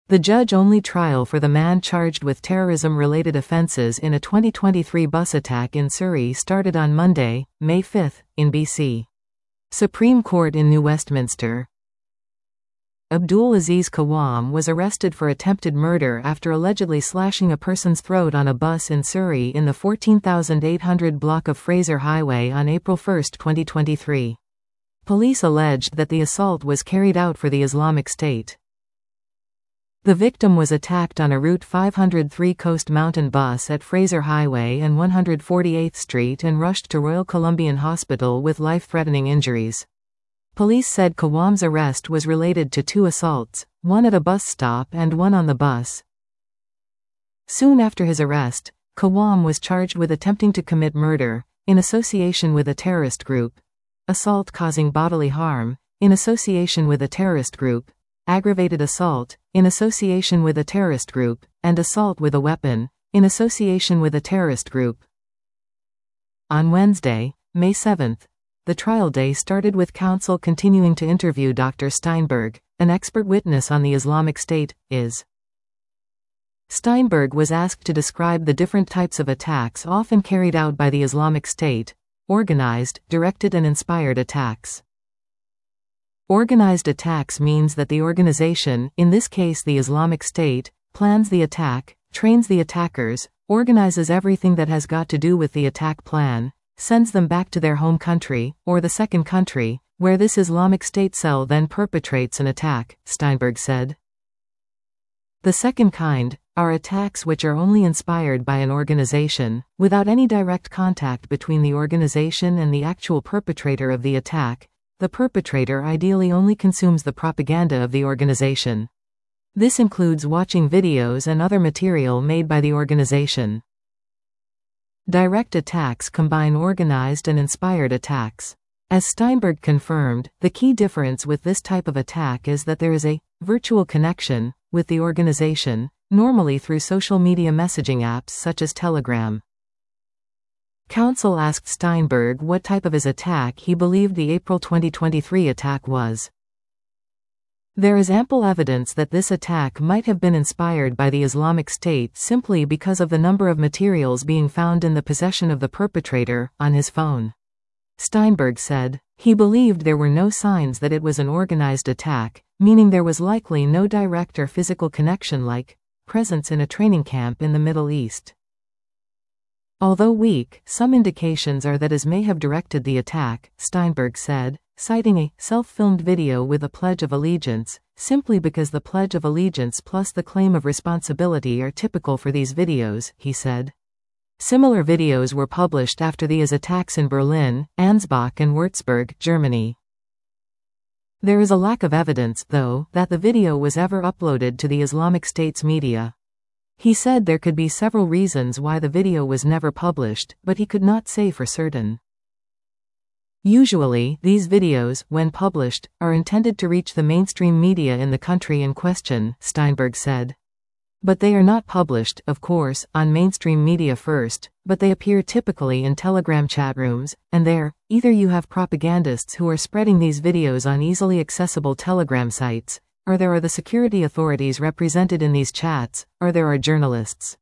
The judge-only trial for the man charged with terrorism-related offences in a 2023 bus attack in Surrey started on Monday, May 5, in BC. Supreme Court in New Westminster. Abdul Aziz Kawam was arrested for attempted murder after allegedly slashing a person's throat on a bus in Surrey in the 14,800 block of Fraser Highway on April 1, 2023. Police alleged that the assault was carried out for the Islamic State. The victim was attacked on a Route 503 Coast Mountain bus at Fraser Highway and 148th Street and rushed to Royal Columbian Hospital with life-threatening injuries. Police said Kawam's arrest was related to two assaults, one at a bus stop and one on the bus. Soon after his arrest, Kawam was charged with attempting to commit murder, in association with a terrorist group, assault causing bodily harm, in association with a terrorist group, aggravated assault, in association with a terrorist group, and assault with a weapon, in association with a terrorist group. On Wednesday, May 7, the trial day started with counsel continuing to interview Dr. Steinberg, an expert witness on the Islamic State, IS. Steinberg was asked to describe the different types of attacks often carried out by the Islamic State: organized, directed and inspired attacks. Organized attacks means that the organization, in this case the Islamic State, plans the attack, trains the attackers, organizes everything that has got to do with the attack plan, sends them back to their home country, or the second country, where this Islamic State cell then perpetrates an attack, Steinberg said. The second kind are attacks which are only inspired by an organization, without any direct contact between the organization and the actual perpetrator of the attack. The perpetrator ideally only consumes the propaganda of the organization. This includes watching videos and other material made by the organization. Direct attacks combine organized and inspired attacks. As Steinberg confirmed, the key difference with this type of attack is that there is a virtual connection with the organization, normally through social media messaging apps such as Telegram. Counsel asked Steinberg what type of his attack he believed the April 2023 attack was. There is ample evidence that this attack might have been inspired by the Islamic State simply because of the number of materials being found in the possession of the perpetrator, on his phone. Steinberg said, he believed there were no signs that it was an organized attack, meaning there was likely no direct or physical connection like presence in a training camp in the Middle East. Although weak, some indications are that IS may have directed the attack, Steinberg said, citing a self-filmed video with a Pledge of Allegiance, simply because the Pledge of Allegiance plus the claim of responsibility are typical for these videos, he said. Similar videos were published after the IS attacks in Berlin, Ansbach and Würzburg, Germany. There is a lack of evidence, though, that the video was ever uploaded to the Islamic State's media. He said there could be several reasons why the video was never published, but he could not say for certain. Usually, these videos, when published, are intended to reach the mainstream media in the country in question, Steinberg said. But they are not published, of course, on mainstream media first, but they appear typically in Telegram chat rooms, and there, either you have propagandists who are spreading these videos on easily accessible Telegram sites, or there are the security authorities represented in these chats, or there are journalists.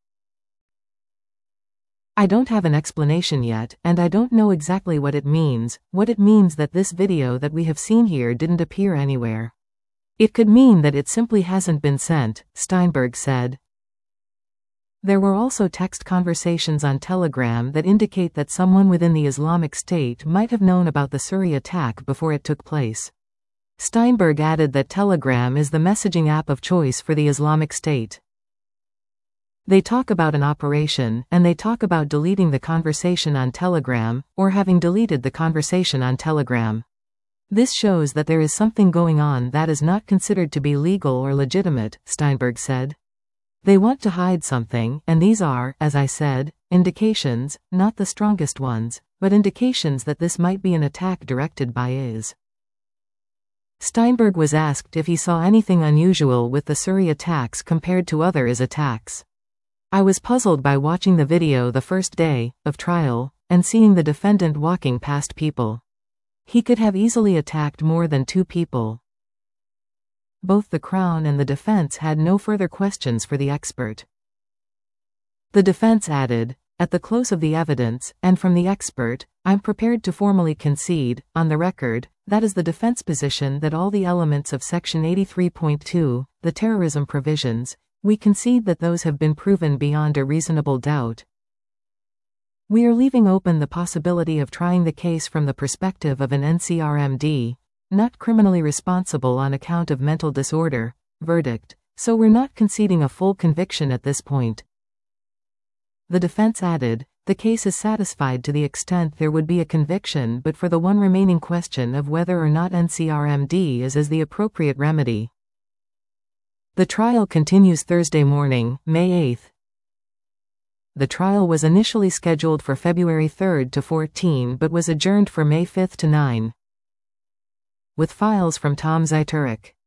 I don't have an explanation yet, and I don't know exactly what it means that this video that we have seen here didn't appear anywhere. It could mean that it simply hasn't been sent, Steinberg said. There were also text conversations on Telegram that indicate that someone within the Islamic State might have known about the Surrey attack before it took place. Steinberg added that Telegram is the messaging app of choice for the Islamic State. They talk about an operation, and they talk about deleting the conversation on Telegram, or having deleted the conversation on Telegram. This shows that there is something going on that is not considered to be legal or legitimate, Steinberg said. They want to hide something, and these are, as I said, indications, not the strongest ones, but indications that this might be an attack directed by IS. Steinberg was asked if he saw anything unusual with the Surrey attacks compared to other IS attacks. I was puzzled by watching the video the first day of trial, and seeing the defendant walking past people. He could have easily attacked more than 2 people. both the Crown and the defense had no further questions for the expert. The defense added, "At the close of the evidence, and from the expert, I'm prepared to formally concede, on the record, that is the defense position that all the elements of Section 83.2, the terrorism provisions, we concede that those have been proven beyond a reasonable doubt. We are leaving open the possibility of trying the case from the perspective of an NCRMD, not criminally responsible on account of mental disorder, verdict, so we're not conceding a full conviction at this point." The defense added, "The case is satisfied to the extent there would be a conviction but for the one remaining question of whether or not NCRMD is the appropriate remedy." The trial continues Thursday morning, May 8. The trial was initially scheduled for February 3 to 14 but was adjourned for May 5 to 9. With files from Tom Zajturek.